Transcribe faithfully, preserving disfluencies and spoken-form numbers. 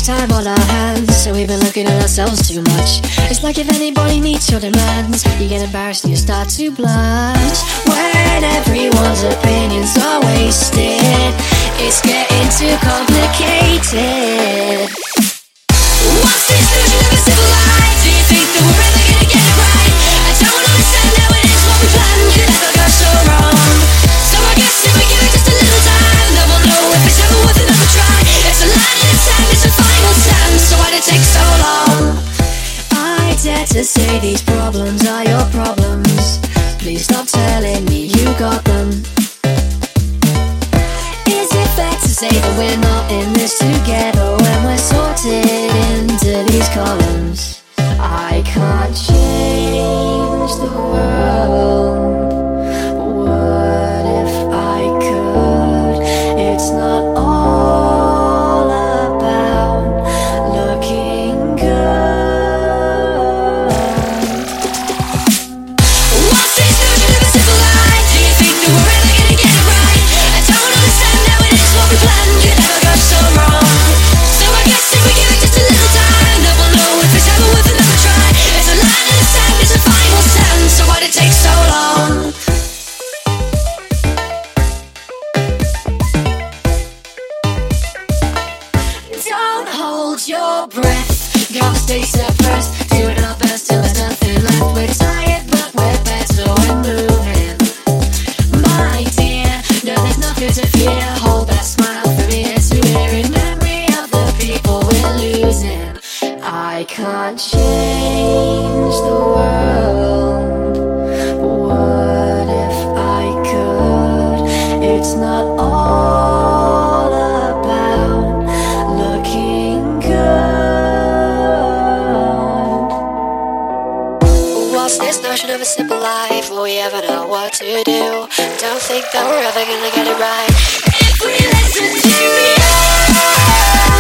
much time on our hands, so we've been looking at ourselves too much. It's like if anybody meets your demands, you get embarrassed and you start to blush. When everyone's opinions are wasted, it's getting too complicated. What's this notion of a civil life? Do you think that we're ever gonna get it right? I don't understand how it is what we planned could ever go so wrong. So I guess if we give it just a little time, then we'll know if it's ever worth another try. It's a line in the sand, it's a final stand, so why'd it take so long? I dare to say these problems are your problems. Please stop telling me you got them. Is it fair to say that we're not in this together when we're sorted into these columns? I can't change the world. What if I could? It's not all about looking good. What's this notion of a civil life? Do you think that we're ever gonna get it right? I don't understand how it is what we planned could ever go so wrong. So I guess if we give it just a little time, then we'll know if it's ever worth another try. It's a line in the sand, it's a final stand, so why'd it take so long? Don't hold your breath, gotta stay suppressed, doing our best till there's nothing left. We're tired but we're better when moving. My dear, no there's nothing to fear, hold that smile from ear to ear in memory of the people we're losing. I can't change the world. What if I could? It's not all about looking good. What's this notion of a simple life? Will we ever know what to do? Don't think that we're ever gonna get it right. If we listen to you.